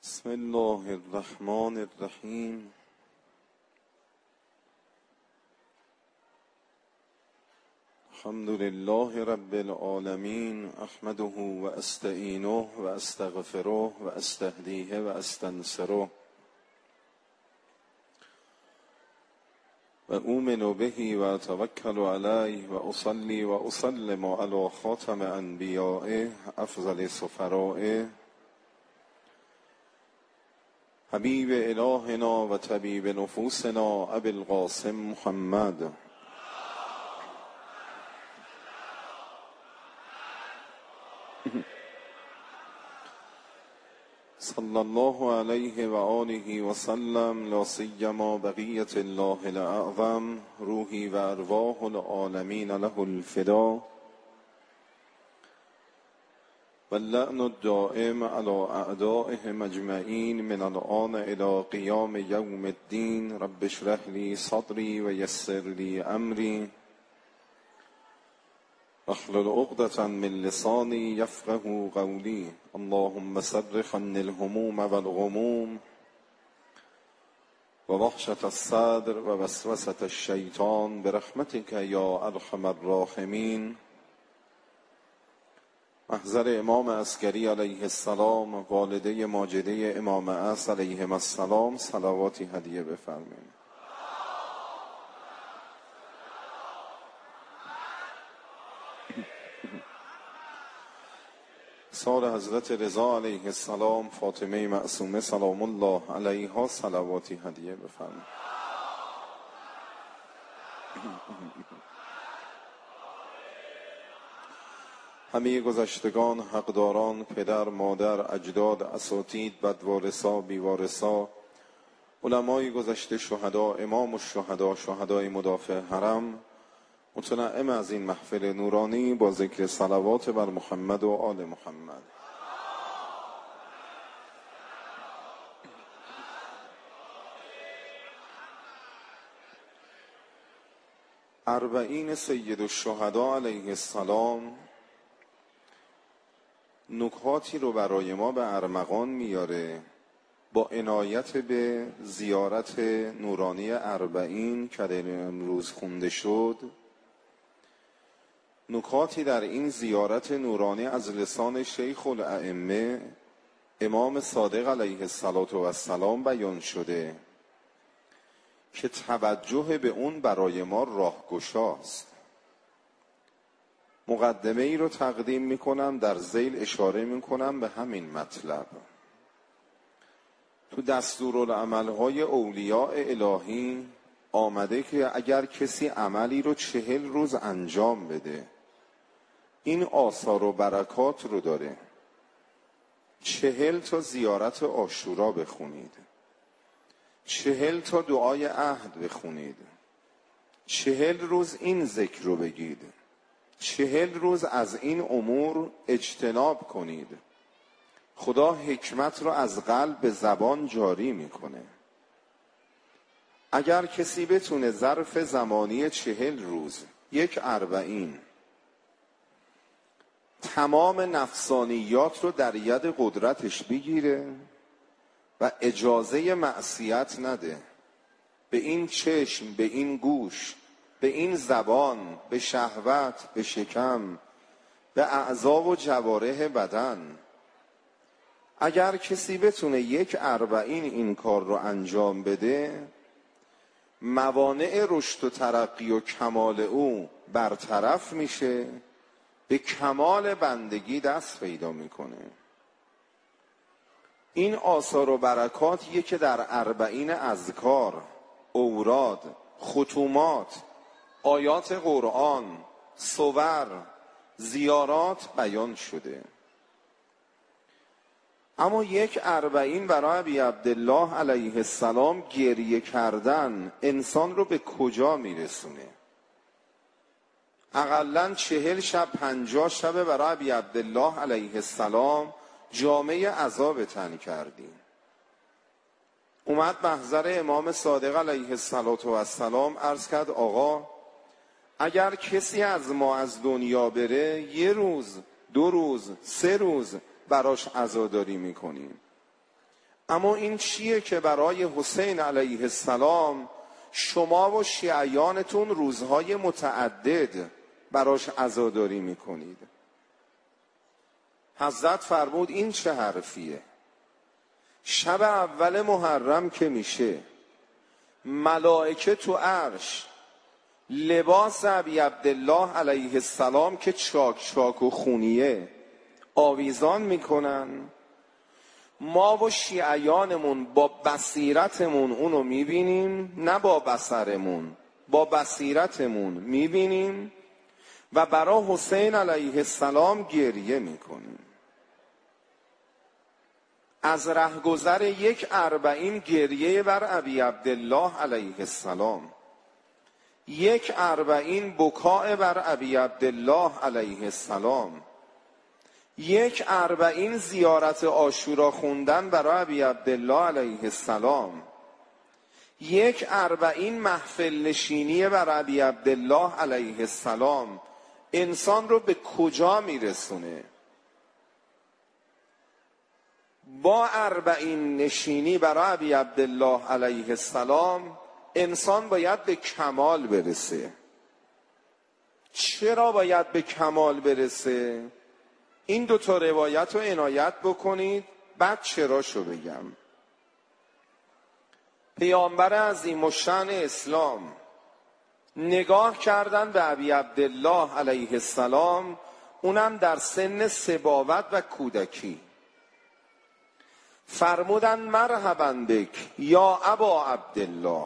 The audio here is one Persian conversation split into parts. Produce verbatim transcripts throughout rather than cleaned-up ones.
بسم الله الرحمن الرحیم. الحمد لله رب العالمین. احمده و استعینه و استغفره و استهدیه و استنصره و اؤمن به و اتوکل علیه و اصلی و اسلم علی خاتم انبیائه افضل سفرائه حبیب الهنا و طبیب نفوسنا ابی القاسم محمد صلی الله علیه و آله و سلم. لا سیما بقیة الله الاعظم روحی و ارواح العالمین له الفدا واللعن الدائم على اعدائهم اجمعین من الآن الى قیام یوم الدین. رب اشرح لی صدری و یسر لی امری واحلل عقدة من لسانی یفقهوا قولی. اللهم صرف عني الهموم والغموم ووحشة الصدر ووسوسة الشیطان برحمتك یا ارحم الراحمین. محضر امام عسکری علیه السلام، والده ماجده امام عصر علیهم السلام، صلواتی هدیه بفرمایید. سال حضرت رضا علیه السلام، فاطمه معصومه سلام الله علیها، صلواتی هدیه بفرمایید. همه گذشتگان، حقداران، پدر، مادر، اجداد، اساتید، بدوارثا، بیوارثا، علمای گذشته، شهدا، امام الشهدا، شهدای مدافع حرم، متنعم از این محفل نورانی با ذکر صلوات بر محمد و آل محمد. اربعین سید الشهدا علیه السلام نکاتی رو برای ما به ارمغان میاره با عنایت به زیارت نورانی اربعین که در امروز خونده شد. نکاتی در این زیارت نورانی از لسان شیخ الائمه امام صادق علیه السلام بیان شده که توجه به اون برای ما راهگشاست. مقدمه ای رو تقدیم میکنم، در ذیل اشاره میکنم به همین مطلب. تو دستورالعمل‌های اولیاء الهی آمده که اگر کسی عملی رو چهل روز انجام بده این آثار و برکات رو داره. چهل تا زیارت عاشورا بخونید، چهل تا دعای عهد بخونید، چهل روز این ذکر رو بگید، چهل روز از این امور اجتناب کنید. خدا حکمت رو از قلب به زبان جاری میکنه. اگر کسی بتونه ظرف زمانی چهل روز، یک اربعین، تمام نفسانیات رو در ید قدرتش بگیره و اجازه معصیت نده به این چشم، به این گوش، به این زبان، به شهوت، به شکم، به اعضا و جوارح بدن، اگر کسی بتونه یک اربعین این کار رو انجام بده موانع رشد و ترقی و کمال او برطرف میشه، به کمال بندگی دست پیدا میکنه. این آثار و برکاتیه که در اربعین اذکار، اوراد، ختومات، آیات قرآن، صور، زیارات بیان شده. اما یک اربعین برای ابی عبدالله علیه السلام گریه کردن انسان رو به کجا میرسونه؟ اقلن چهل شب، پنجاه شب برای ابی عبدالله علیه السلام جامعه عذاب تن کردیم. اومد محضر امام صادق علیه السلام عرض کرد آقا اگر کسی از ما از دنیا بره یه روز، دو روز، سه روز براش عزاداری میکنیم. اما این چیه که برای حسین علیه السلام شما و شیعیانتون روزهای متعدد براش عزاداری میکنید؟ حضرت فرمود این چه حرفیه؟ شب اول محرم که میشه ملائکه تو عرش لباس ابی عبدالله علیه السلام که چاک چاک و خونیه آویزان میکنن، ما و شیعیانمون با بصیرتمون اونو میبینیم، نه با بصرمون، با بصیرتمون میبینیم و برای حسین علیه السلام گریه میکنیم. از رهگذر یک اربعین گریه بر ابی عبدالله علیه السلام، یک اربعین بکاء بر ابی عبدالله علیه السلام، یک اربعین زیارت عاشورا خوندن برای ابی عبدالله علیه السلام، یک اربعین محفل نشینی بر ابی عبدالله علیه السلام انسان رو به کجا میرسونه؟ با اربعین نشینی برای ابی عبدالله علیه السلام انسان باید به کمال برسه. چرا باید به کمال برسه؟ این دو تا روایت رو عنایت بکنید، بعد چراشو بگم. پیامبر عظیم الشأن اسلام نگاه کردن به ابی عبدالله علیه السلام، اونم در سن صباوت و کودکی، فرمودن مرحبا بک یا ابا عبدالله،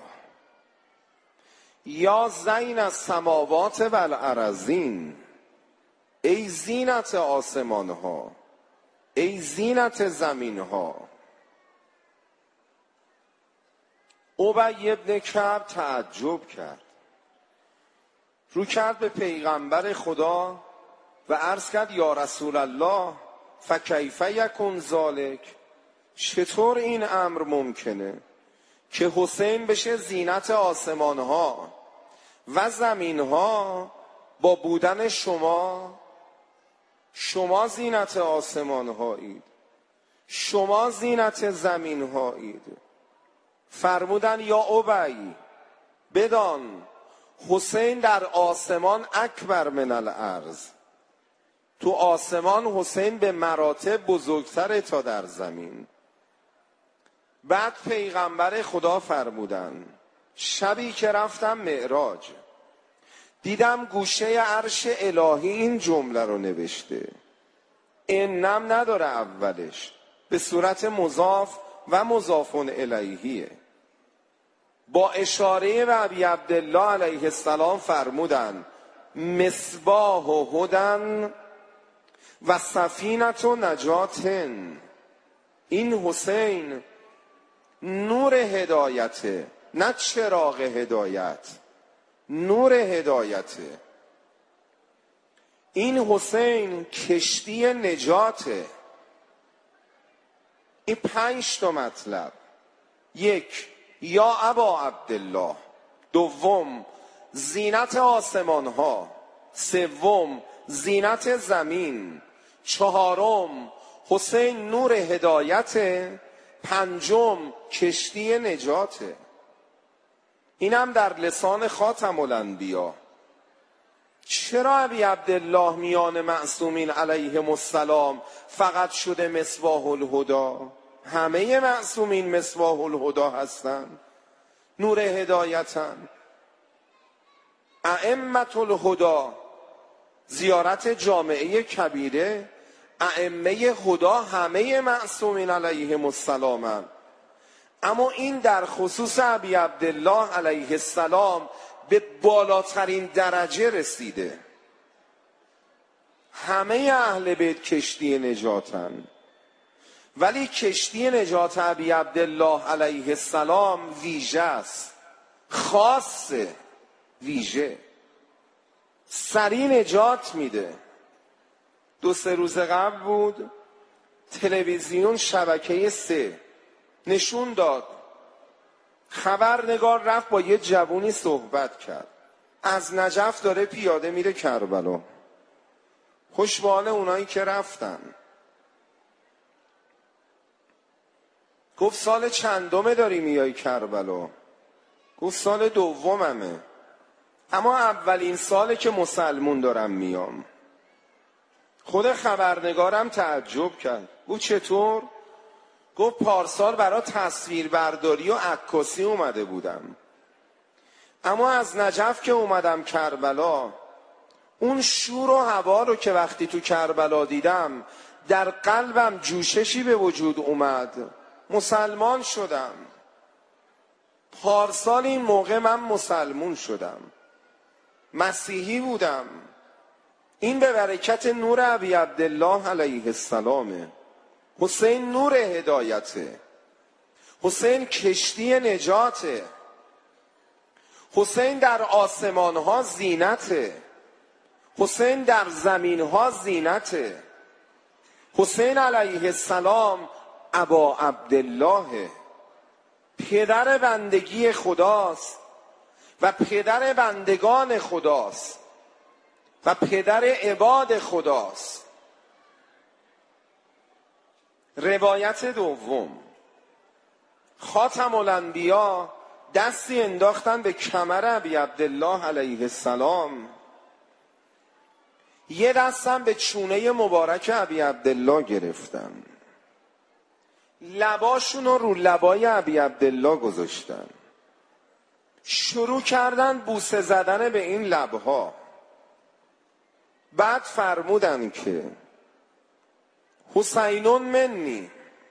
یا زین السماوات و الارضین، ای زینت آسمان ها، ای زینت زمین ها. ابی ابن کعب تعجب کرد، رو کرد به پیغمبر خدا و عرض کرد یا رسول الله فکیف یکن ذالک، چطور این امر ممکنه که حسین بشه زینت آسمان ها و زمین ها با بودن شما؟ شما زینت آسمان هایید، شما زینت زمین هایید. فرمودن یا ابی بدان حسین در آسمان اکبر من الارض، تو آسمان حسین به مراتب بزرگتره تا در زمین. بعد پیغمبر خدا فرمودن شبی که رفتم معراج دیدم گوشه عرش الهی این جمله رو نوشته، انم نداره اولش، به صورت مضاف و مضاف الیهیه. با اشاره به ابی عبدالله علیه السلام فرمودن مصباح و هدن و سفینت و نجاتن، این حسین نور هدایته، نه چراغ هدایت، نور هدایته. این حسین کشتی نجاته. این پنج تا مطلب: یک، یا ابا عبدالله. دوم، زینت آسمان ها. سوم، زینت زمین. چهارم، حسین نور هدایته. پنجم، کشتی نجاته. اینم در لسان خاتم الانبیا. چرا ابی عبدالله میان معصومین علیهم السلام فقط شده مصباح الهدی؟ همه معصومین مصباح الهدی هستن، نور هدایتن. ائمة الهدی، زیارت جامعه کبیره، ائمه هدی همه معصومین علیهم السلام. اما این در خصوص ابی عبدالله علیه السلام به بالاترین درجه رسیده. همه اهل بیت کشتی نجاتن، ولی کشتی نجات ابی عبدالله علیه السلام ویژه است، خاصه، ویژه، سریع نجات میده. دو سه روز قبل بود تلویزیون شبکه سه نشون داد، خبرنگار رفت با یه جوونی صحبت کرد، از نجف داره پیاده میره کربلا. خوش به حال اونایی که رفتن. گفت سال چندمه داری میای کربلا؟ گفت سال دوممه، اما اولین ساله که مسلمون دارم میام. خود خبرنگارم تعجب کرد. گفت چطور؟ گفت پارسال برای تصویر برداری و عکاسی اومده بودم، اما از نجف که اومدم کربلا، اون شور و هوا رو که وقتی تو کربلا دیدم در قلبم جوششی به وجود اومد، مسلمان شدم. پارسال این موقع من مسلمون شدم، مسیحی بودم. این به برکت نور ابی عبدالله علیه السلامه. حسین نور هدایته، حسین کشتی نجاته، حسین در آسمان ها زینته، حسین در زمین ها زینته. حسین علیه السلام ابا عبدالله، پدر بندگی خداست و پدر بندگان خداست و پدر عباد خداست. روایت دوم، خاتم الانبیا دستی انداختن به کمر ابی عبدالله علیه السلام، یه دستم به چونه مبارک ابی عبدالله گرفتن، لباشون رو رو لبای ابی عبدالله گذاشتن، شروع کردن بوسه زدن به این لبها. بعد فرمودن که حسینون منی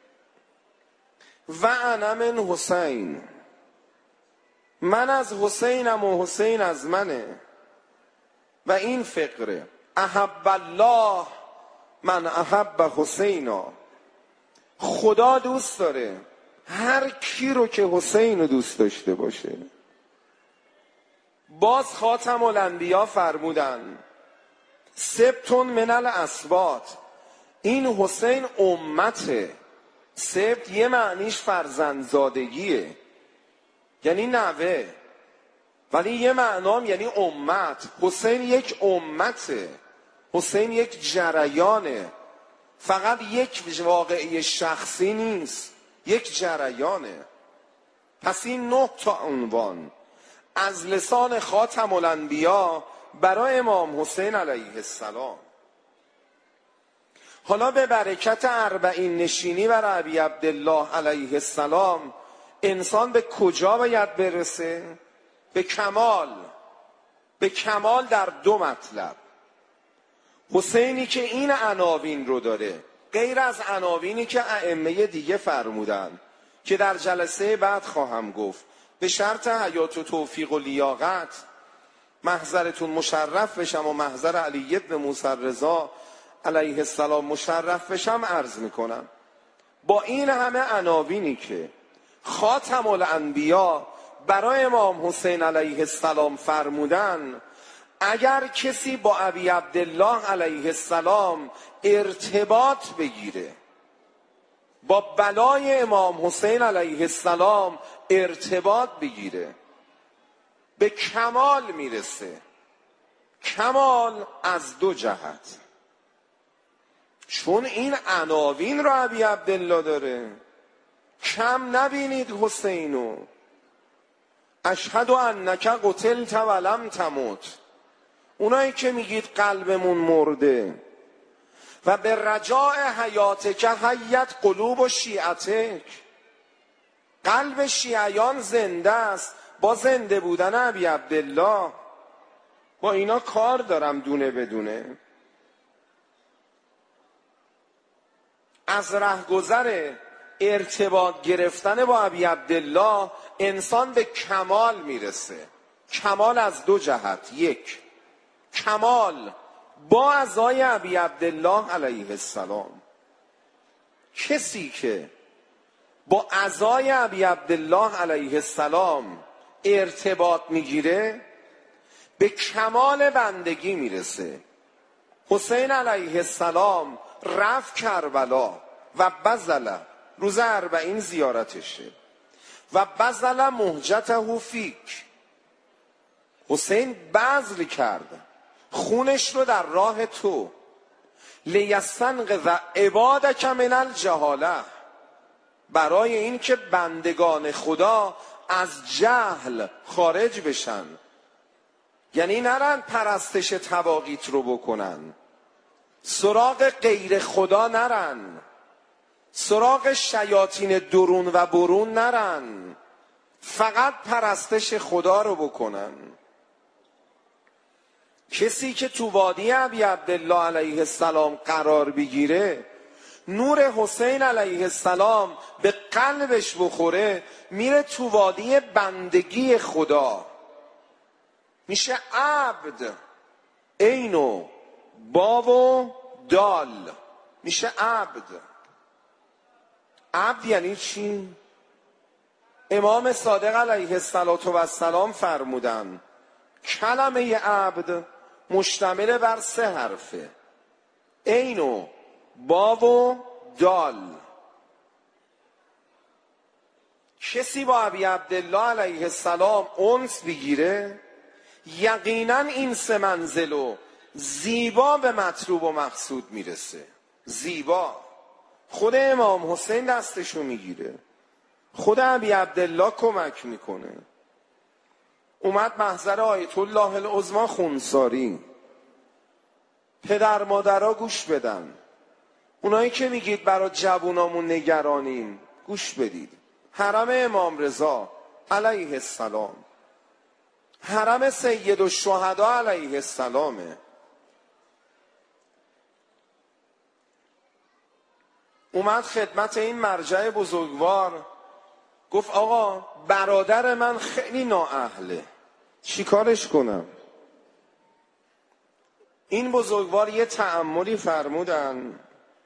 و انا من حسین، من از حسینم و حسین از منه. و این فقره، احب الله من احب حسینا، خدا دوست داره هر کی رو که حسین رو دوست داشته باشه. باز خاتم الانبیا فرمودن سبتون من الاسباط، این حسین امته. سبت یه معنیش فرزندزادگیه، یعنی نوه، ولی یه معنام یعنی امت. حسین یک امته، حسین یک جریانه، فقط یک واقعی شخصی نیست، یک جریانه. پس این نه تا عنوان از لسان خاتم الانبیا برای امام حسین علیه السلام. حالا به برکت اربعین نشینی بر ابی عبدالله علیه السلام انسان به کجا باید برسه؟ به کمال. به کمال در دو مطلب. حسینی که این عناوین رو داره، غیر از عناوینی که ائمه دیگه فرمودن که در جلسه بعد خواهم گفت، به شرط حیات و توفیق و لیاقت محضرتون مشرف بشم و محضر علی بن موسی رضا علیه السلام مشرف بشم عرض میکنم. با این همه عناوینی که خاتم الانبیا برای امام حسین علیه السلام فرمودن، اگر کسی با ابی عبدالله علیه السلام ارتباط بگیره، با بلای امام حسین علیه السلام ارتباط بگیره، به کمال میرسه. کمال از دو جهت، چون این عناوین رو ابی عبدالله داره. کم نبینید حسینو. اشهد انک قتلت ولم تموت، اونایی که میگید قلبمون مرده و به رجاء حیات که حیت قلوب و شیعتک، قلب شیعیان زنده است با زنده بودن ابی عبدالله. با اینا کار دارم دونه بدونه. از رهگذر ارتباط گرفتن با ابی عبدالله انسان به کمال میرسه. کمال از دو جهت. یک، کمال با عزای ابی عبدالله علیه السلام. کسی که با عزای ابی عبدالله علیه السلام ارتباط میگیره به کمال بندگی میرسه. حسین علیه السلام رفت کربلا و بذل، روز اربعین زیارتشه، و بذل مهجته فیک، حسین بذل کرد خونش رو در راه تو، لیستنقذ عبادک من الجهاله، برای این که بندگان خدا از جهل خارج بشن، یعنی نرن پرستش طواغیت رو بکنن، سراغ غیر خدا نرن، سراغ شیاطین درون و برون نرن، فقط پرستش خدا رو بکنن. کسی که تو وادی ابی عبدالله علیه السلام قرار بگیره، نور حسین علیه السلام به قلبش بخوره، میره تو وادی بندگی خدا، میشه عبد، عین با و دال، میشه عبد. عبد یعنی چی؟ امام صادق علیه السلام فرمودن کلمه عبد مشتمل بر سه حرفه، عین و با و دال. کسی با ابی عبدالله علیه السلام انس بگیره، یقینا این سه منزلو زیبا به مطلوب و مقصود میرسه. زیبا خود امام حسین دستشو میگیره، خود ابی عبدالله کمک میکنه. اومد محضر آیت الله العظمی خونساری. پدر مادرها گوش بدن، اونایی که میگید برای جوونامون نگرانیم گوش بدید. حرم امام رضا علیه السلام، حرم سید الشهدا علیه السلامه. اومد خدمت این مرجع بزرگوار، گفت آقا برادر من خیلی نااهله، چی کارش کنم؟ این بزرگوار یه تأملی فرمودن،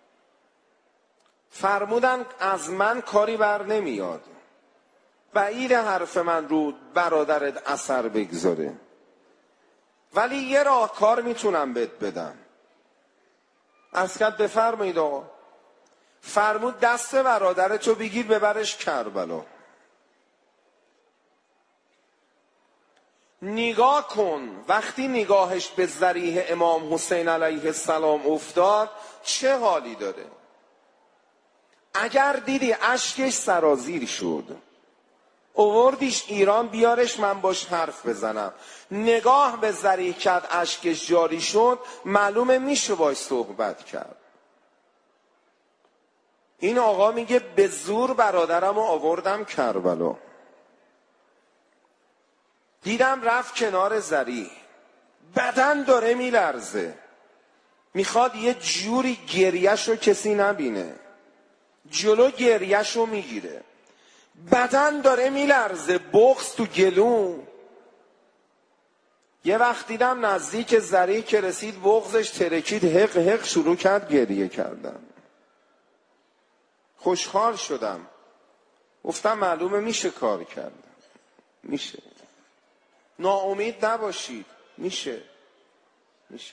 فرمودن از من کاری بر نمیاد، بعید حرف من رو برادرت اثر بگذاره، ولی یه راهکار میتونم بهت بدم. عرض کرد بفرمایید آقا. فرمود دست برادرتو بگیر ببرش کربلا، نگاه کن وقتی نگاهش به ذریح امام حسین علیه السلام افتاد چه حالی داره. اگر دیدی اشکش سرازیر شد، اووردیش ایران بیارش من باش حرف بزنم، نگاه به ذریح کرد اشکش جاری شد، معلومه میشه باش صحبت کرد. این آقا میگه به زور برادرم رو آوردم کربلا، دیدم رفت کنار ذریح، بدن داره میلرزه، میخواد یه جوری گریهش رو کسی نبینه، جلو گریهش رو میگیره، بدن داره میلرزه، بغض تو گلو. یه وقت دیدم نزدیک ذریح که رسید بغضش ترکید، حق حق شروع کرد گریه کردن. خوشحال شدم، گفتم معلومه میشه کار کردن، میشه، ناامید نباشید، میشه میشه.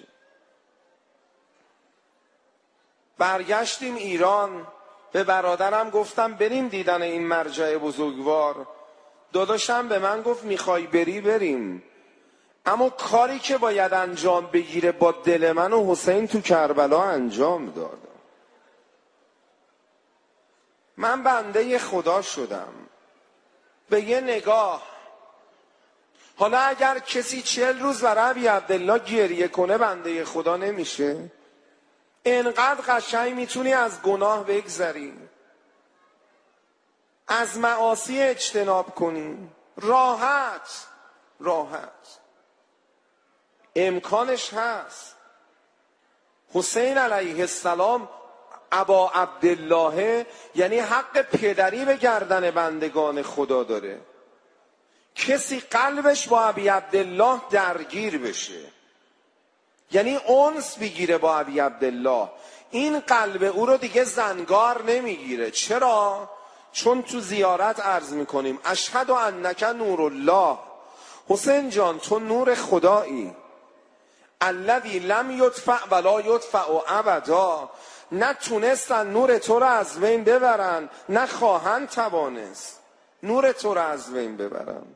برگشتیم ایران، به برادرم گفتم بریم دیدن این مرجع بزرگوار. داداشم به من گفت میخوای بری بریم، اما کاری که باید انجام بگیره با دل من و حسین تو کربلا انجام داد. من بنده خدا شدم، به یه نگاه. حالا اگر کسی چهل روز برای ابی عبدالله گریه کنه بنده خدا نمیشه؟ انقدر قشنگ میتونی از گناه بگذری، از معاصی اجتناب کنی، راحت راحت امکانش هست. حسین علیه السلام ابا عبدالله، یعنی حق پدری به گردن بندگان خدا داره. کسی قلبش با ابی عبدالله درگیر بشه، یعنی انس بگیره با ابی عبدالله، این قلب او رو دیگه زنگار نمیگیره. چرا؟ چون تو زیارت عرض میکنیم اشهد انک نور الله، حسین جان تو نور خدایی، الذی لم یدفع ولا یدفع ابدا، نه تونستن نور تو رو از بین ببرن، نه خواهند توانست نور تو رو از بین ببرن.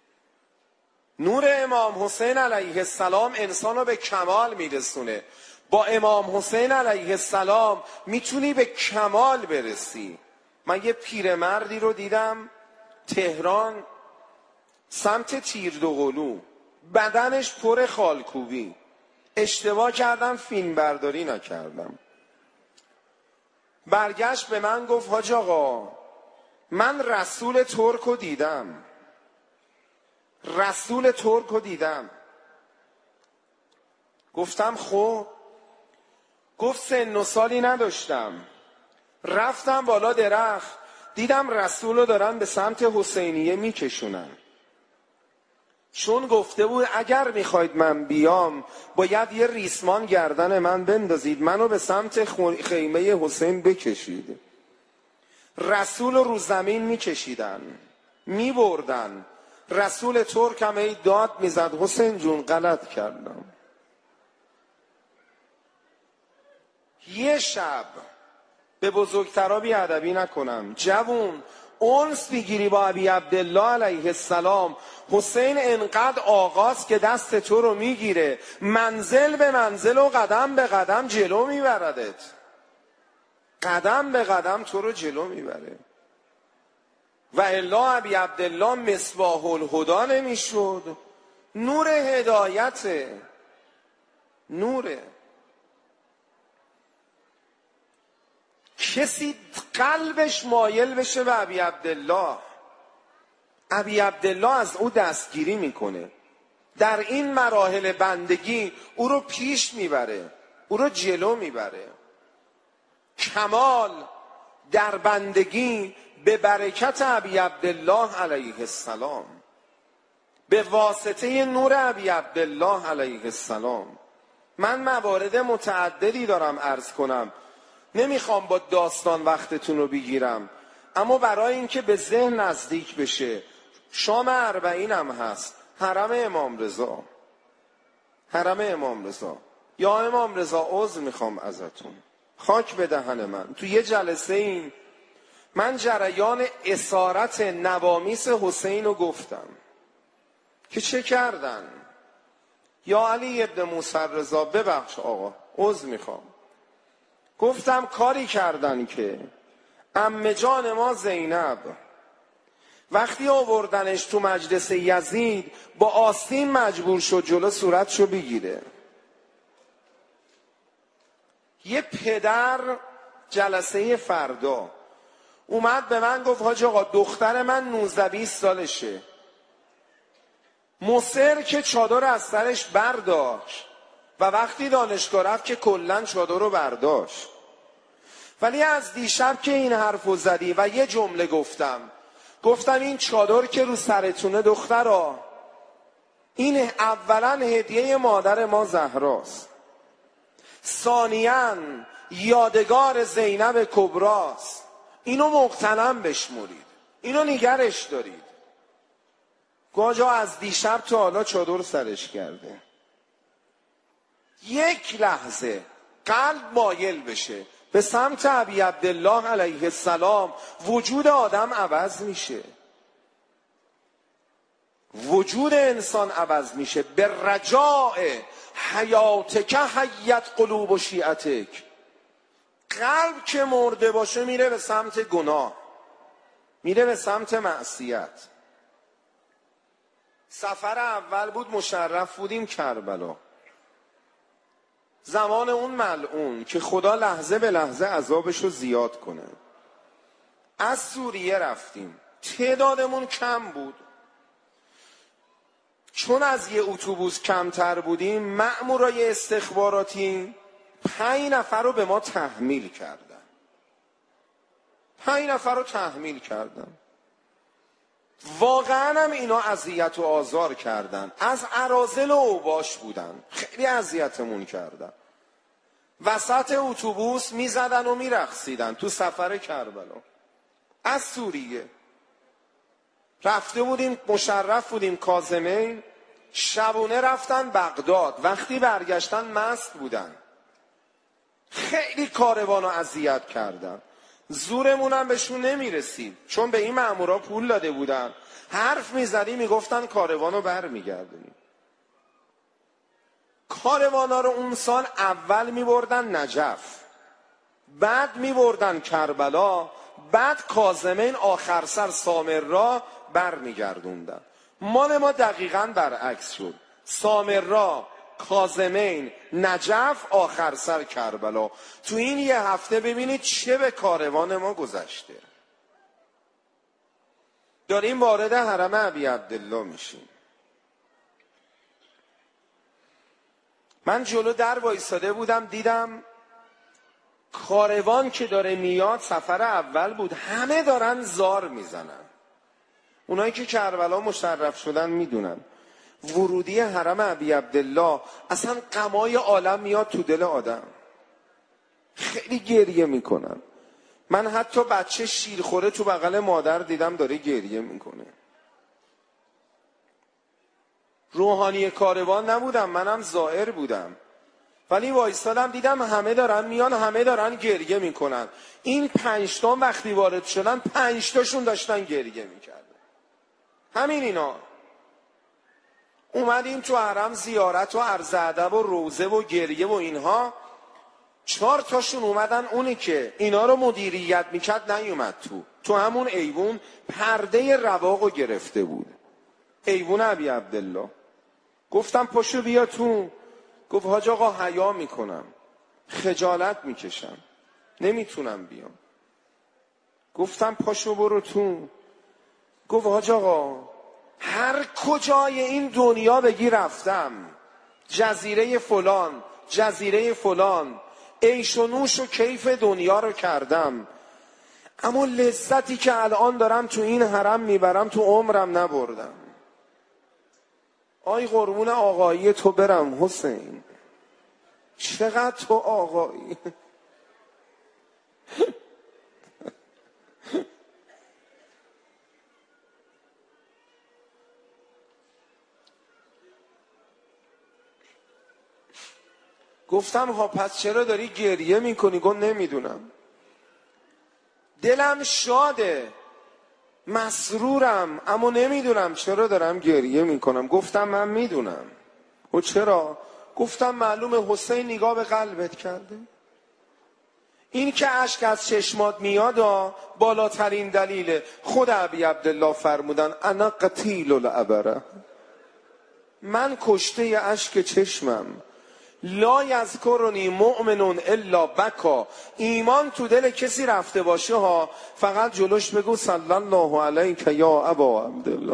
نور امام حسین علیه السلام انسان رو به کمال میرسونه. با امام حسین علیه السلام میتونی به کمال برسی. من یه پیرمردی رو دیدم تهران سمت تیر دوقلو، بدنش پر خالکوبی. اشتباه کردم فیلم برداری نکردم. برگشت به من گفت حاج آقا من رسول ترک رو دیدم، رسول ترک رو دیدم. گفتم خب. گفت سن و سالی نداشتم، رفتم بالا درخت دیدم رسول رو دارن به سمت حسینیه میکشونن. چون گفته بود اگر میخواید من بیام باید یه ریسمان گردن من بندازید، منو به سمت خیمه حسین بکشید. رسول رو رو زمین میکشیدن میبردن. رسول ترک هم ای داد میزد حسین جون غلط کردم. یه شب به بزرگترا بی ادبی نکنم، جوون انس بگیری با ابی عبدالله علیه السلام، حسین انقدر آغاز که دست تو رو میگیره منزل به منزل و قدم به قدم جلو میبردت، قدم به قدم تو رو جلو میبره. و الا ابی عبدالله مصباح الهدی نمیشد. نور هدایت، نوره. کسی قلبش مایل بشه به ابی عبدالله، ابی عبدالله از او دستگیری میکنه، در این مراحل بندگی او رو پیش میبره، او رو جلو میبره. کمال در بندگی به برکت ابی عبدالله علیه السلام، به واسطه نور ابی عبدالله علیه السلام. من موارد متعددی دارم عرض کنم، نمیخوام با داستان وقتتون رو بگیرم، اما برای اینکه به ذهن نزدیک بشه، شام اربعین هم هست، حرم امام رضا، حرم امام رضا. یا امام رضا عذر میخوام ازتون، خاک به دهن من. تو یه جلسه این من جریان اسارت نوامیس حسین رو گفتم که چه کردن. یا علی ابن موسی رضا ببخش آقا عذر میخوام، گفتم کاری کردن که عمه جان ما زینب وقتی آوردنش تو مجلس یزید با آستین مجبور شد جلو صورتشو بگیره. یه پدر جلسه فردا اومد به من گفت حاج آقا دختر من نوزده بیست سالشه، مصر که چادر از سرش برداشت و وقتی دانشگاه رفت که کلن چادر رو برداشت. ولی از دیشب که این حرفو زدی و یه جمله گفتم، گفتم این چادر که رو سرتونه دخترا، این اولا هدیه مادر ما زهراست، ثانیاً یادگار زینب کبراست، اینو مغتنم بشمرید، اینو نگرش دارید. گاجا از دیشب تا حالا چادر سرش کرده. یک لحظه قلب مایل بشه به سمت ابی عبدالله علیه السلام، وجود آدم عوض میشه، وجود انسان عوض میشه. به رجاء حیاتک حیت قلوب و شیعتک. قلب که مرده باشه میره به سمت گناه، میره به سمت معصیت. سفر اول بود مشرف بودیم کربلا، زمان اون ملعون که خدا لحظه به لحظه عذابشو زیاد کنه. از سوریه رفتیم، تعدادمون کم بود، چون از یه اتوبوس کمتر بودیم مأمورای استخباراتی پنج نفر رو به ما تحمیل کردن، پنج نفر رو تحمیل کردن. واقعا هم اینا اذیت و آزار کردن، از اراذل و اوباش بودن، خیلی اذیتمون کردن. وسط اتوبوس میزدن و میرقصیدن تو سفر کربلا. از سوریه رفته بودیم، مشرف بودیم کاظمین، شبونه رفتن بغداد، وقتی برگشتن مست بودن، خیلی کاروانو اذیت کردن. زورمون هم بهشون نمیرسید چون به این مامورا پول داده بودن، حرف میزدی میگفتن کاروانو بر میگردونیم. کاروانا رو اون سال اول میبردن نجف، بعد میبردن کربلا، بعد کاظمین آخر سر سامرا بر میگردوندن. مال ما دقیقاً برعکس شد. سامرا، کاظمین، نجف، آخر سر کربلا. تو این یه هفته ببینید چه به کاروان ما گذشته. داریم وارد حرم ابی عبدالله میشیم. من جلو در وایساده بودم، دیدم کاروان که داره میاد، سفر اول بود، همه دارن زار میزنن. اونایی که کربلا مشرف شدن میدونن ورودی حرم ابی عبدالله اصلا غمای عالم میاد تو دل آدم، خیلی گریه میکنن. من حتی بچه شیرخوره تو بغل مادر دیدم داره گریه میکنه. روحانی کاروان نبودم، منم زائر بودم، ولی وایستادم دیدم همه دارن میان، همه دارن گریه میکنن. این پنج تا وقتی وارد شدن، پنج تاشون داشتن گریه میکردن. همین اینا اومدیم تو حرم زیارت و عرض ادب و روزه و گریه و اینها. چهار تاشون اومدن، اونی که اینا رو مدیریت میکرد نیومد تو تو همون ایوون پرده رواقو گرفته بود، ایوون ابی عبدالله. گفتم پاشو بیا تو. گفت حاج آقا حیا میکنم، خجالت میکشم، نمیتونم بیام. گفتم پاشو برو تو. گفت حاج آقا هر کجای این دنیا بگی رفتم، جزیره فلان، جزیره فلان، عیش و نوش و کیف دنیا رو کردم، اما لذتی که الان دارم تو این حرم میبرم تو عمرم نبردم. آی قربون آقایی تو برم حسین، چقدر تو آقایی. گفتم ها پس چرا داری گریه میکنی؟ گفت نمیدونم، دلم شاده، مسرورم، اما نمیدونم چرا دارم گریه میکنم. گفتم من میدونم. و چرا؟ گفتم معلومه حسین نگاه به قلبت کرده. این که اشک از چشمات میاد بالاترین دلیله. خود ابی عبدالله فرمودن انا قتیل العبره، من کشته اشک چشمم. لا یذکرنی مؤمن الا بکا، ایمان تو دل کسی رفته باشه ها فقط جلوش بگو صلی الله علیک یا ابا عبدالله.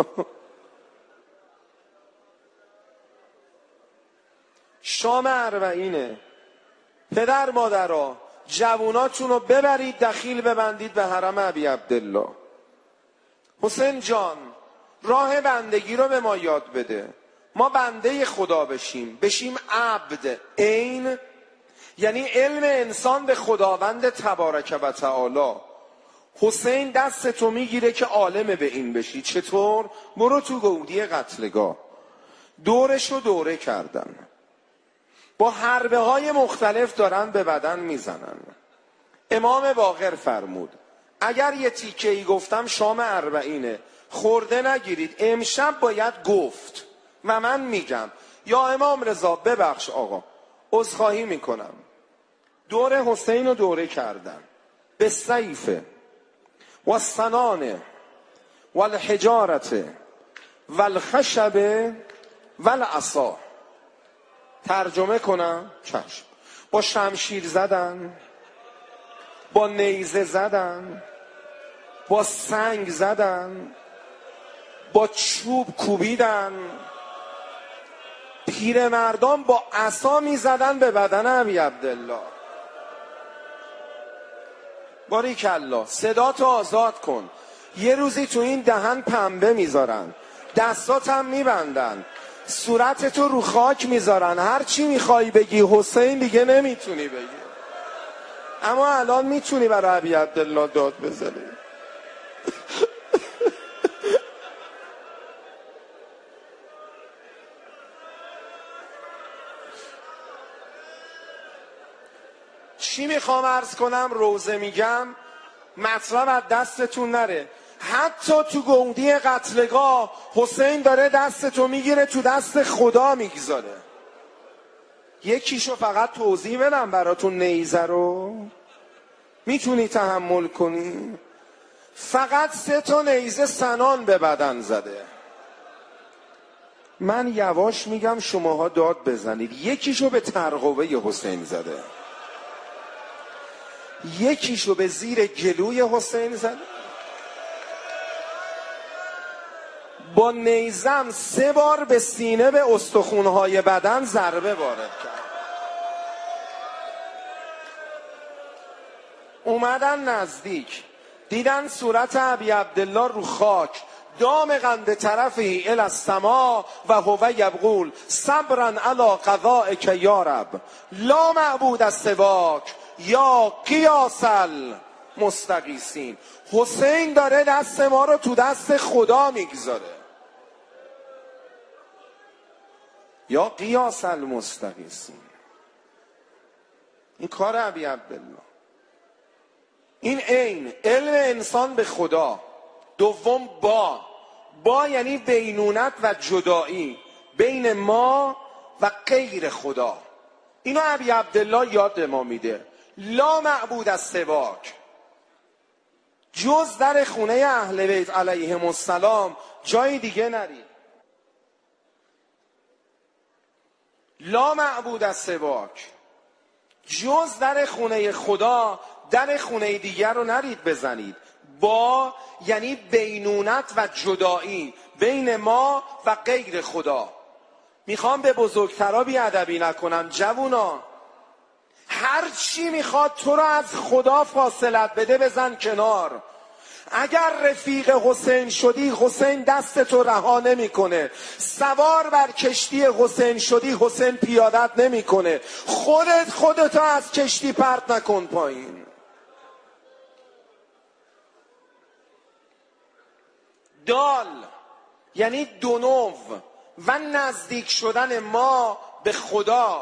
شام اربعینه. پدر مادرها جووناتون رو ببرید دخیل ببندید به حرم ابی عبدالله. حسین جان راه بندگی رو به ما یاد بده، ما بنده خدا بشیم، بشیم عبد. عین یعنی علم انسان به خداوند تبارک و تعالی. حسین دست تو میگیره که عالم به این بشی. چطور؟ برو تو گودی قتلگاه. دورشو دوره کردن، با حربه های مختلف دارن به بدن میزنن. امام باقر فرمود اگر یه تیکه ای گفتم شام اربعینه خورده نگیرید، امشب باید گفت و من میگم یا امام رضا ببخش آقا عذرخواهی میکنم. دور حسین رو دوره کردن به سیف و السنان و الحجارت و الخشب و العصا. ترجمه کنم؟ چشم. با شمشیر زدن، با نیزه زدن، با سنگ زدن، با چوب کوبیدن، پیرمردان با عصا میزدن به بدن ابی عبدالله. باریکالله، صداتو آزاد کن. یه روزی تو این دهن پنبه میذارن، دستاتم میبندن، صورتتو رو خاک میذارن، هر چی میخوای بگی حسین دیگه نمیتونی بگی، اما الان میتونی برای ابی عبدالله داد بزنی. چی میخوام عرض کنم؟ روزه میگم مطلب از دستتون نره. حتی تو گودی قتلگاه حسین داره دستتو میگیره تو دست خدا میگذاره. یکیشو فقط توضیح بدم براتون. نیزه رو میتونی تحمل کنی؟ فقط سه تا نیزه سنان به بدن زده. من یواش میگم شماها داد بزنید. یکیشو به ترقوه حسین زده، یکیشو به زیر گلوی حسین زده، با نیزم سه بار به سینه به استخونهای بدن ضربه وارد کرد. اومدن نزدیک، دیدن صورت ابی عبدالله رو خاک، دامغا به طرفی الی السما و هو یقول صبرا علی قضائک یا رب لا معبود سواک یا قیاس المستغیثین. حسین داره دست ما رو تو دست خدا میگذاره. یا قیاس المستغیثین. این کار ابی عبدالله. این عین علم انسان به خدا. دوم با با یعنی بینونت و جدایی بین ما و غیر خدا. اینو ابی عبدالله یاد ما میده. لا معبود سواک، جز در خونه اهل بیت علیهم السلام جای دیگه نرید. لا معبود سواک، جز در خونه خدا در خونه دیگر رو نرید بزنید. با یعنی بینونت و جدایی بین ما و غیر خدا. میخوام به بزرگترا بیادبی نکنم. جوونا، هر چی میخواد تو رو از خدا فاصلت بده بزن کنار. اگر رفیق حسین شدی، حسین دست تو رها نمیکنه. سوار بر کشتی حسین شدی، حسین پیادت نمیکنه. خودت خودتو از کشتی پرت نکن پایین. دال یعنی دونو و نزدیک شدن ما به خدا.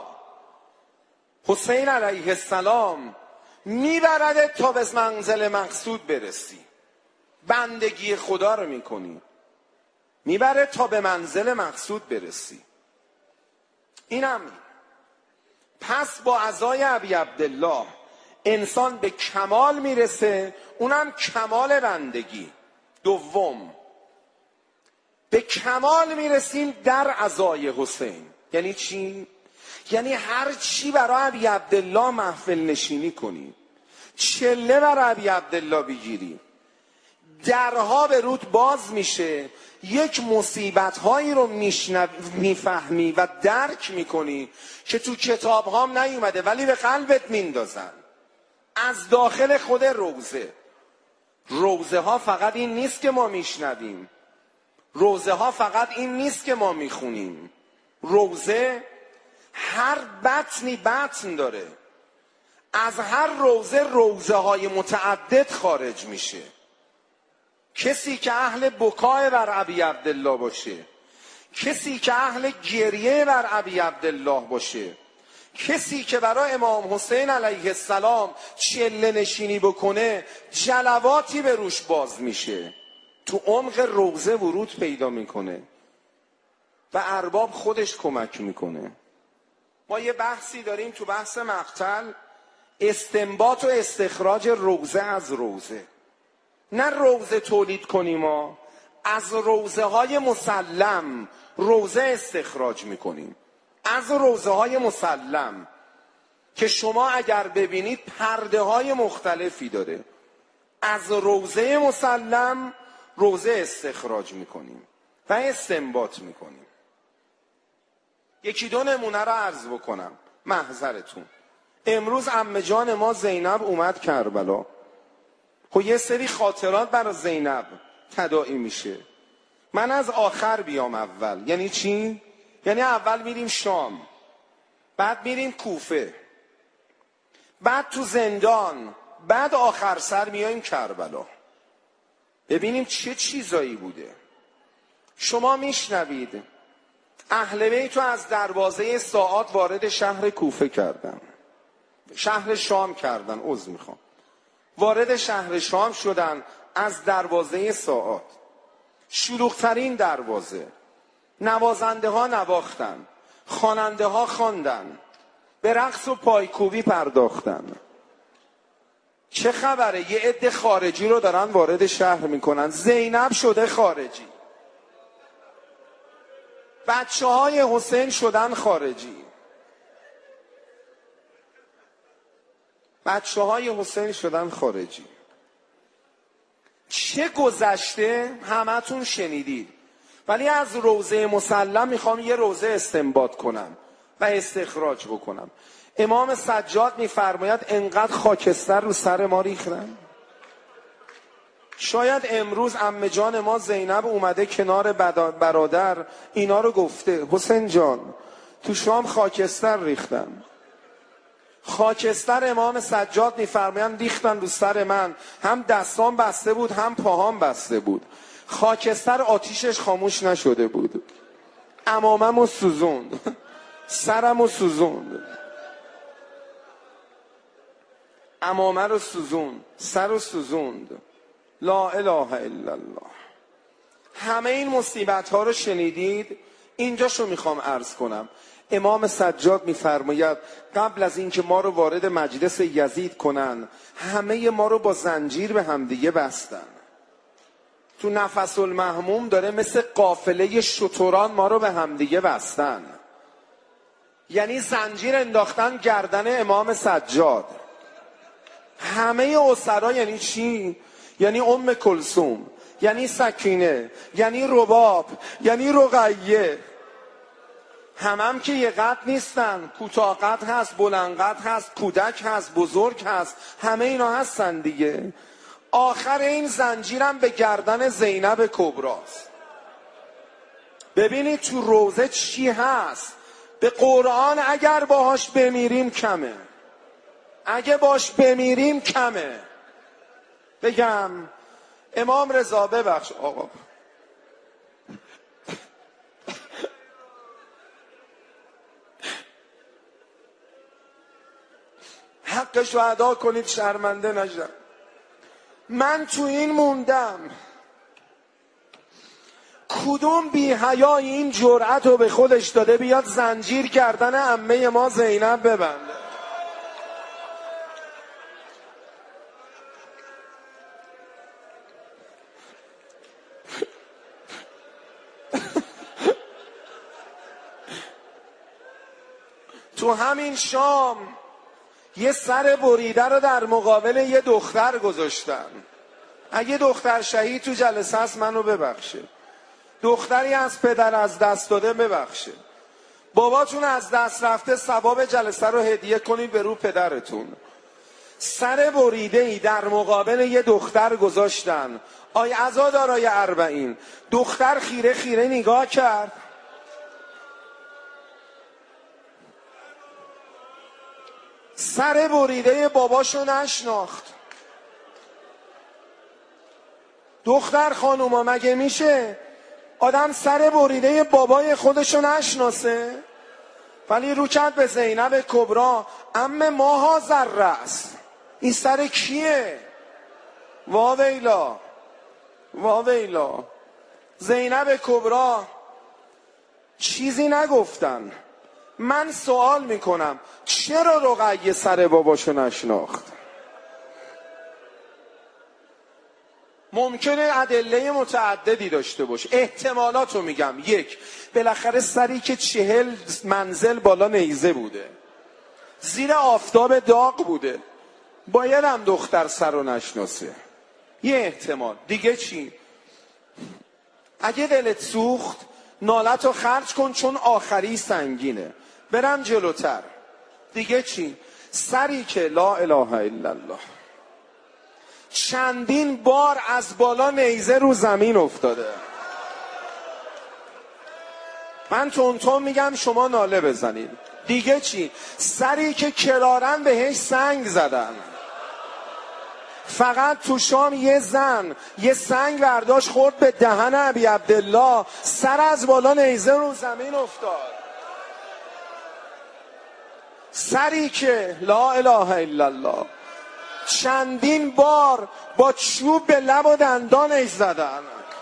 حسین علیه السلام میبرده تا به منزل مقصود برسی. بندگی خدا رو میکنی، میبره تا به منزل مقصود برسی. اینم پس با عزای ابی عبدالله انسان به کمال میرسه، اونم کمال بندگی. دوم به کمال میرسیم در عزای حسین. یعنی چی؟ یعنی هر چی برای ابی عبدالله محفل نشینی کنی، چله برای ابی عبدالله بگیری، درها به رود باز میشه. یک مصیبت هایی رو میفهمی و درک میکنی که تو کتاب هام نیومده ولی به قلبت میندازن. از داخل خود روزه. روزه ها فقط این نیست که ما میشنویم، روزه ها فقط این نیست که ما میخونیم. روزه هر بطنی بطن داره. از هر روزه روزه های متعدد خارج میشه. کسی که اهل بکای بر ابی عبدالله باشه، کسی که اهل گریه بر ابی عبدالله باشه، کسی که برای امام حسین علیه السلام چله نشینی بکنه، جلواتی به روش باز میشه، تو عمق روزه ورود پیدا میکنه و ارباب خودش کمک میکنه. ما یه بحثی داریم تو بحث مقتل، استنباط و استخراج روزه از روزه. نه روزه تولید کنیم، ما از روزه های مسلم روزه استخراج میکنیم. از روزه های مسلم که شما اگر ببینید پرده های مختلفی داره، از روزه مسلم روزه استخراج میکنیم و استنباط میکنیم. یکی دو نمونه رو عرض بکنم محضرتون. امروز عمه جان ما زینب اومد کربلا. خب یه سری خاطرات برای زینب تداعی میشه. من از آخر بیام اول. یعنی چی؟ یعنی اول میریم شام، بعد میریم کوفه، بعد تو زندان، بعد آخر سر میایم کربلا. ببینیم چه چیزایی بوده. شما میشنوید اهل بیت رو از دروازه ساعات وارد شهر کوفه کردن، شهر شام کردن، عذر میخوام، وارد شهر شام شدن از دروازه ساعات، شلوغ‌ترین دروازه. نوازنده ها نواختن، خواننده ها خواندن، به رقص و پایکوبی پرداختن. چه خبره؟ یه عده خارجی رو دارن وارد شهر میکنن. زینب شده خارجی، بچه های حسین شدن خارجی، بچه های حسین شدن خارجی. چه گذشته همتون شنیدید، ولی از روضه مسلم میخوام یه روضه استنباط کنم و استخراج بکنم. امام سجاد میفرماید انقدر خاکستر رو سر ما ریختن. شاید امروز عمه جان ما زینب اومده کنار برادر اینا رو گفته حسین جان تو شام خاکستر ریختن. خاکستر امام سجاد میفرمایند ریختن رو سر من، هم دستام بسته بود هم پاهام بسته بود. خاکستر آتیشش خاموش نشده بود. عماممو سوزوند، سرمو سوزوند، عمامه رو سوزوند، سر رو سوزوند. لا اله الا الله. همه این مصیبت ها رو شنیدید. اینجاشو میخوام عرض کنم. امام سجاد میفرماید قبل از اینکه ما رو وارد مجلس یزید کنن همه ما رو با زنجیر به همدیگه بستن. تو نفس المهموم داره مثل قافله شتران ما رو به همدیگه بستن. یعنی زنجیر انداختن گردن امام سجاد. همه اسرا یعنی چی؟ یعنی ام کلثوم، یعنی سکینه، یعنی رباب، یعنی رقیه. همم هم که یه قد نیستن، کوتاه قد هست، بلند قد هست، کودک هست، بزرگ هست، همه اینا هستن دیگه. آخر این زنجیرم به گردن زینب کبراست. ببینید تو روزه چی هست. به قرآن اگر باهاش بمیریم کمه، اگه باش بمیریم کمه. بگم امام رضا ببخش آقا، حقشو ادا کنید شرمنده نشم. من تو این موندم کدوم بی حیای این جرأت رو به خودش داده بیاد زنجیر کردن عمه ما زینب ببنده. تو همین شام یه سر بریده رو در مقابل یه دختر گذاشتن. اگه دختر شهید تو جلسه هست منو ببخشه. دختری از پدر از دست داده ببخشه. باباتون از دست رفته ثواب جلسه رو هدیه کنید به رو پدرتون. سر بریده ای در مقابل یه دختر گذاشتن. آی عزادارای اربعین. دختر خیره خیره نگاه کرد. سر بریده باباشو نشناخت. دختر خانوما مگه میشه آدم سر بریده بابای خودشو نشناسه؟ ولی رو کرد به زینب کبرا. عمه ماها ذره است، این سر کیه؟ واویلا واویلا. زینب کبرا چیزی نگفتن. من سوال میکنم چرا رقیه سر باباشو نشناخت؟ ممکنه ادله متعددی داشته باشه. احتمالاتو میگم. یک، بالاخره سری که چهل منزل بالا نیزه بوده، زیر آفتاب داغ بوده، باید هم دختر سر رو نشناسه. یه احتمال دیگه. چی؟ اگه دلت سوخت نالتو خرج کن چون آخری سنگینه. برم جلوتر. دیگه چی؟ سری که لا اله الا الله چندین بار از بالا نیزه رو زمین افتاده. من تونتون میگم شما ناله بزنید. دیگه چی؟ سری که کرارن بهش سنگ زدن. فقط تو شام یه زن یه سنگ برداشت خورد به دهن ابی عبدالله، سر از بالا نیزه رو زمین افتاد. سری که لا اله الا الله چندین بار با چوب به لب و دندانش زدن.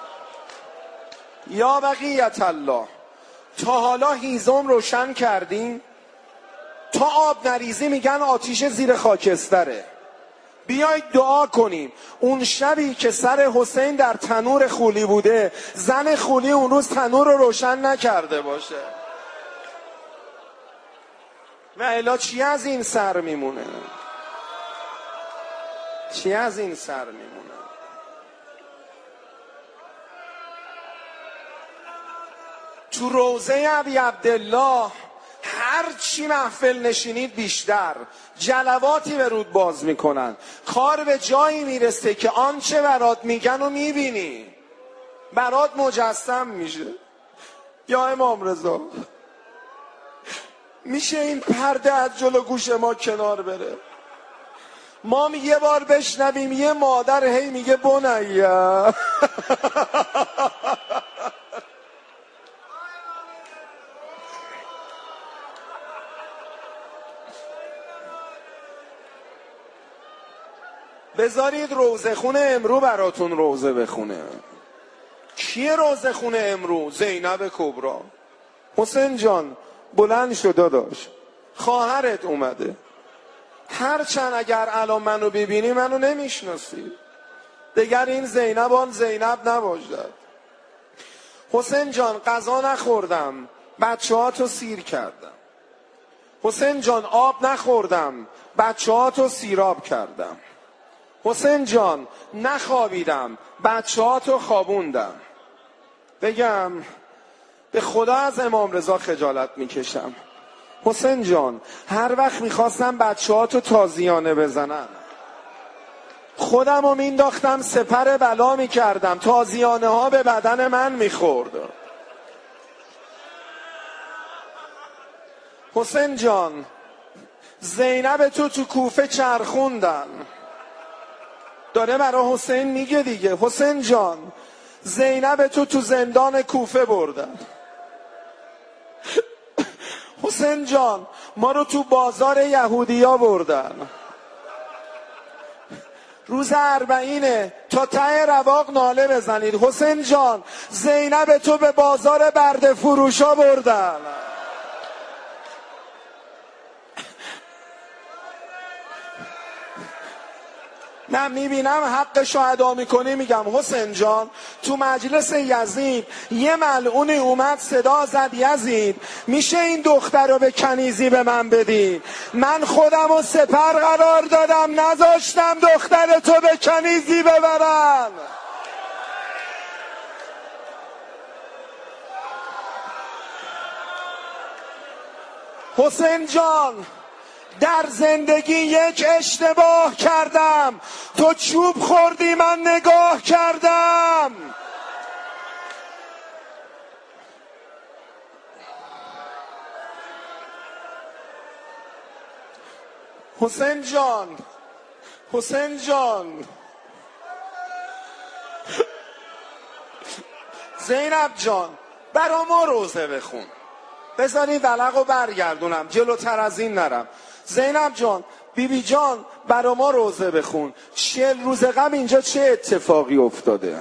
یا بقیت الله. تا حالا هیزم روشن کردین؟ تا آب نریزی میگن آتیش زیر خاکستره. بیایید دعا کنیم اون شبی که سر حسین در تنور خولی بوده، زن خولی اون روز تنور رو روشن نکرده باشه، و الا چی از این سر میمونه؟ چی از این سر میمونه؟ تو روضه ابی عبدالله هر چی محفل نشینید بیشتر جلواتی به رود باز میکنن. کار به جایی میرسه که آنچه برات میگن و میبینی برات مجسم میشه. یا امام رضا میشه این پرده از جلو گوش ما کنار بره؟ ما یه بار بشنویم یه مادر هی میگه بنیه بذارید روزه خونه امرو براتون روزه بخونه. کیه روزه خونه امرو؟ زینب کبرا. حسین جان بلند شد داداش، خواهرت اومده. هرچند اگر الان منو ببینی منو نمیشناسی، دیگر این زینب آن زینب نباشد. حسین جان غذا نخوردم، بچه ها تو سیر کردم. حسین جان آب نخوردم، بچه ها تو سیراب کردم. حسین جان نخوابیدم، بچه ها تو خوابوندم. بگم به خدا از امام رضا خجالت میکشم. حسین جان هر وقت میخواستم بچه ها تو تازیانه بزنن خودم رو مینداختم سپر بلا میکردم، تازیانه ها به بدن من میخورد. حسین جان زینب تو تو کوفه چرخوندن. داره برای حسین میگه دیگه. حسین جان زینب تو تو زندان کوفه بردن. حسین جان ما رو تو بازار یهودیا بردن. روز اربعینه تا ته رواق ناله بزنید. حسین جان زینب تو به بازار برده فروشا بردن. نه میبینم حقشو ادا میکنی میگم حسین جان تو مجلس یزید یه ملعونی اومد صدا زد یزید میشه این دختر رو به کنیزی به من بدی؟ من خودم رو سپر قرار دادم نذاشتم دختر تو به کنیزی ببرن. حسین جان در زندگی یک اشتباه کردم، تو چوب خوردی من نگاه کردم. حسین جان حسین جان زینب جان برا ما روزه بخون. بذارید علق رو برگردونم جلوتر از این نرم. زینب جان بیبی بی جان برا ما روزه بخون. چهل روز قبل اینجا چه اتفاقی افتاده؟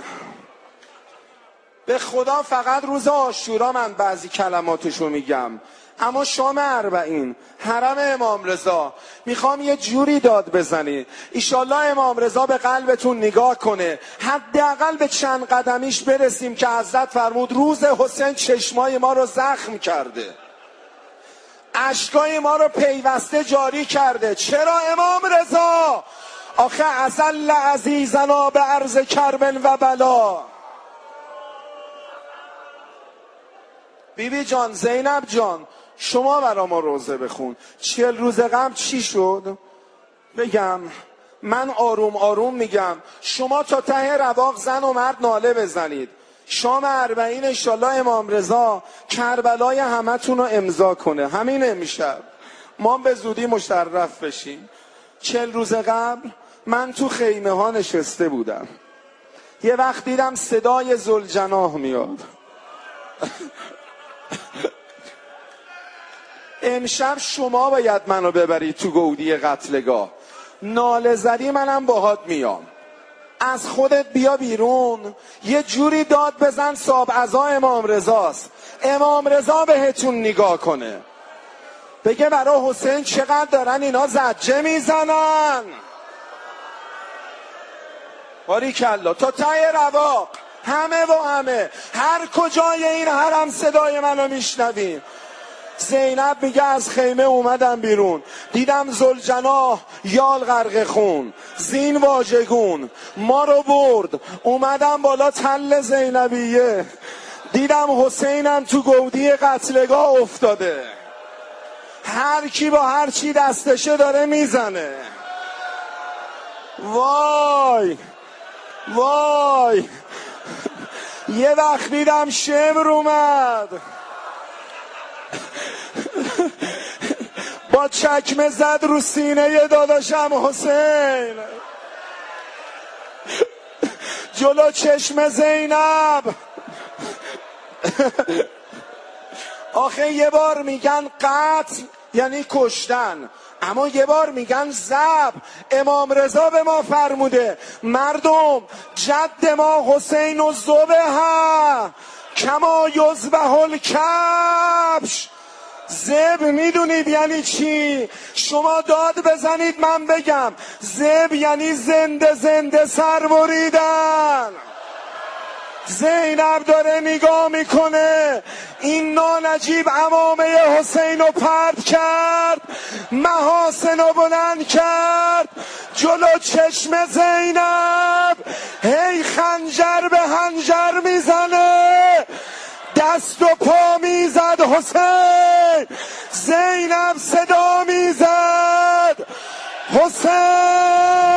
به خدا فقط روز عاشورا من بعضی کلماتشو میگم، اما شام اربعین حرم امام رضا میخوام یه جوری داد بزنی ایشالله امام رضا به قلبتون نگاه کنه، حداقل به چند قدمیش برسیم که حضرت فرمود روز حسین چشمای ما رو زخم کرده، اشکای ما رو پیوسته جاری کرده. چرا امام رضا؟ آخه ازل عزیزنا به عرض کرب و بلا. بیبی بی جان زینب جان شما برا ما روزه بخون. چهل روز قبل چی شد؟ بگم من آروم آروم میگم، شما تا ته رواق زن و مرد ناله بزنید. شام اربعین انشالله امام رضا کربلای همتون رو امضا کنه. همین امشب ما به زودی مشرف بشیم. چهل روز قبل من تو خیمه ها نشسته بودم، یه وقت دیدم صدای ذوالجناح میاد. امشب شما باید منو ببرید تو گودی قتلگاه، ناله زدی منم باهات میام. از خودت بیا بیرون یه جوری داد بزن صاحب عزا امام رضاست، امام رضا بهتون نگاه کنه. بگه برای حسین چقدر دارن اینا زجه میزنن. باریکلا تا ته رواق همه و همه هر کجای این حرم صدای منو میشنوین. زینب میگه از خیمه اومدم بیرون، دیدم ذوالجناح یال غرق خون، زین واژگون ما رو برد، اومدم بالا تل زینبیه، دیدم حسینم تو گودی قتلگاه افتاده، هر کی با هر چی دستشه داره میزنه. وای وای یه وقت دیدم شمر اومد با چکمه زد رو سینه داداشم حسین، جلو چشم زینب. آخه یه بار میگن قتل یعنی کشتن، اما یه بار میگن ذبح. امام رضا به ما فرموده مردم جد ما حسین و ذبح کما یذبح الکبش. ذبح میدونید یعنی چی؟ شما داد بزنید من بگم. ذبح یعنی زنده زنده سر بریدن. زینب داره نگاه میکنه، این نانجیب عمامه حسین رو پرد کرد، محاسن رو بلند کرد، جلو چشم زینب هی خنجر به خنجر میزنه، دست و پا میزد حسین. زینب صدا میزد حسین.